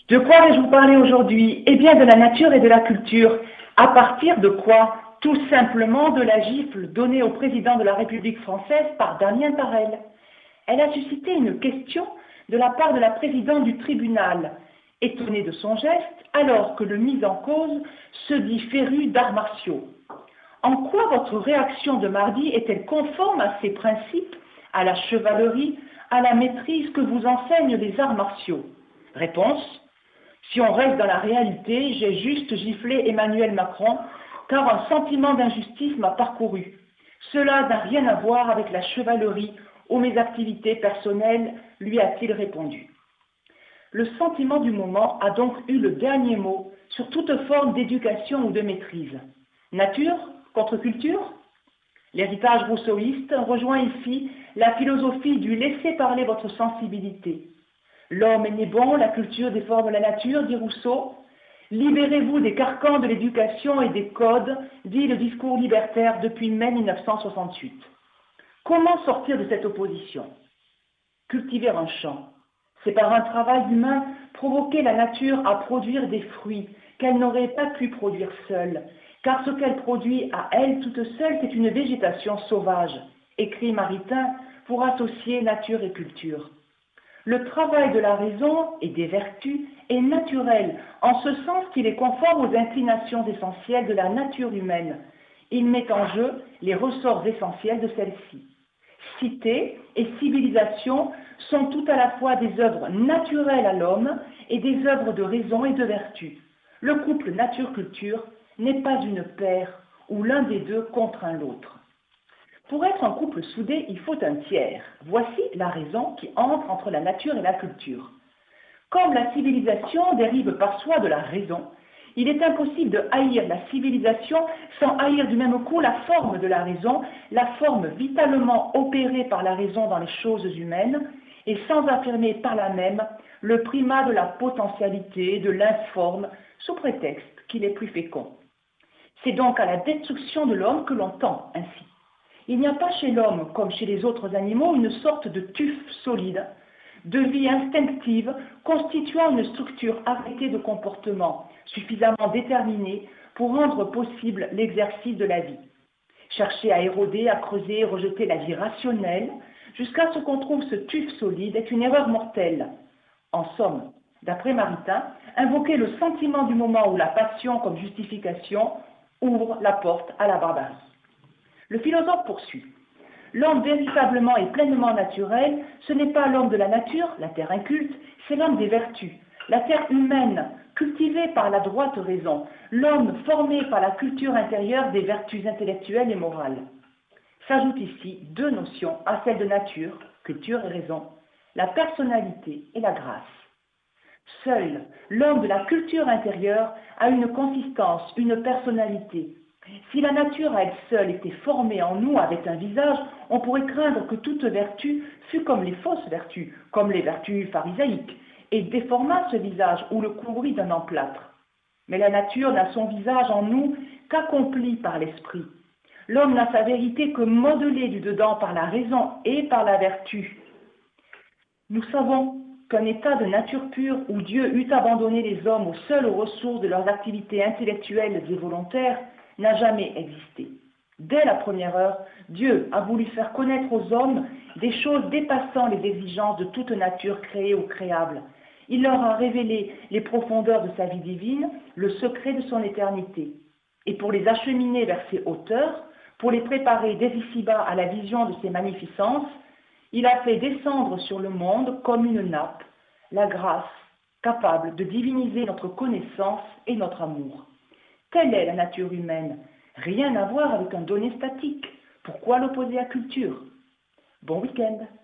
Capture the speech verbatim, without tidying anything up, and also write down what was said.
De quoi vais-je vous parler aujourd'hui? Eh bien de la nature et de la culture. À partir de quoi? Tout simplement de la gifle donnée au président de la République française par Damien Tarel. Elle a suscité une question de la part de la présidente du tribunal, étonnée de son geste, alors que le mis en cause se dit féru d'arts martiaux. En quoi votre réaction de mardi est-elle conforme à ces principes, à la chevalerie, à la maîtrise que vous enseignent les arts martiaux? Réponse: si on reste dans la réalité, j'ai juste giflé Emmanuel Macron, car un sentiment d'injustice m'a parcouru. Cela n'a rien à voir avec la chevalerie ou mes activités personnelles, lui a-t-il répondu. Le sentiment du moment a donc eu le dernier mot sur toute forme d'éducation ou de maîtrise. Nature contre culture? L'héritage rousseauiste rejoint ici la philosophie du laisser parler votre sensibilité. L'homme est né bon, la culture déforme la nature, dit Rousseau. Libérez-vous des carcans de l'éducation et des codes, dit le discours libertaire depuis mai mille neuf cent soixante-huit. Comment sortir de cette opposition? Cultiver un champ, c'est par un travail humain provoquer la nature à produire des fruits qu'elle n'aurait pas pu produire seule, car ce qu'elle produit à elle toute seule, c'est une végétation sauvage, écrit Maritain pour associer nature et culture. Le travail de la raison et des vertus est naturel, en ce sens qu'il est conforme aux inclinations essentielles de la nature humaine. Il met en jeu les ressorts essentiels de celle-ci. Cité et civilisation sont tout à la fois des œuvres naturelles à l'homme et des œuvres de raison et de vertu. Le couple nature-culture n'est pas une paire où l'un des deux contraint l'autre. Pour être un couple soudé, il faut un tiers. Voici la raison qui entre entre la nature et la culture. Comme la civilisation dérive par soi de la raison, il est impossible de haïr la civilisation sans haïr du même coup la forme de la raison, la forme vitalement opérée par la raison dans les choses humaines, et sans affirmer par là même le primat de la potentialité, de l'informe, sous prétexte qu'il est plus fécond. C'est donc à la destruction de l'homme que l'on tend ainsi. Il n'y a pas chez l'homme, comme chez les autres animaux, une sorte de tuf solide, de vie instinctive, constituant une structure arrêtée de comportement, suffisamment déterminée pour rendre possible l'exercice de la vie. Chercher à éroder, à creuser, rejeter la vie rationnelle, jusqu'à ce qu'on trouve ce tuf solide, est une erreur mortelle. En somme, d'après Maritain, invoquer le sentiment du moment ou la passion comme justification ouvre la porte à la barbarie. Le philosophe poursuit. L'homme véritablement et pleinement naturel, ce n'est pas l'homme de la nature, la terre inculte, c'est l'homme des vertus, la terre humaine, cultivée par la droite raison, l'homme formé par la culture intérieure des vertus intellectuelles et morales. S'ajoutent ici deux notions à celles de nature, culture et raison, la personnalité et la grâce. Seul l'homme de la culture intérieure a une consistance, une personnalité. Si la nature à elle seule était formée en nous avec un visage, on pourrait craindre que toute vertu fût comme les fausses vertus, comme les vertus pharisaïques, et déforma ce visage ou le couvrit d'un emplâtre. Mais la nature n'a son visage en nous qu'accompli par l'esprit. L'homme n'a sa vérité que modelée du dedans par la raison et par la vertu. Nous savons qu'un état de nature pure où Dieu eût abandonné les hommes aux seules ressources de leurs activités intellectuelles et volontaires n'a jamais existé. Dès la première heure, Dieu a voulu faire connaître aux hommes des choses dépassant les exigences de toute nature créée ou créable. Il leur a révélé les profondeurs de sa vie divine, le secret de son éternité. Et pour les acheminer vers ses hauteurs, pour les préparer dès ici-bas à la vision de ses magnificences, il a fait descendre sur le monde comme une nappe la grâce capable de diviniser notre connaissance et notre amour. Telle est la nature humaine, rien à voir avec un donné statique. Pourquoi l'opposer à culture? Bon week-end.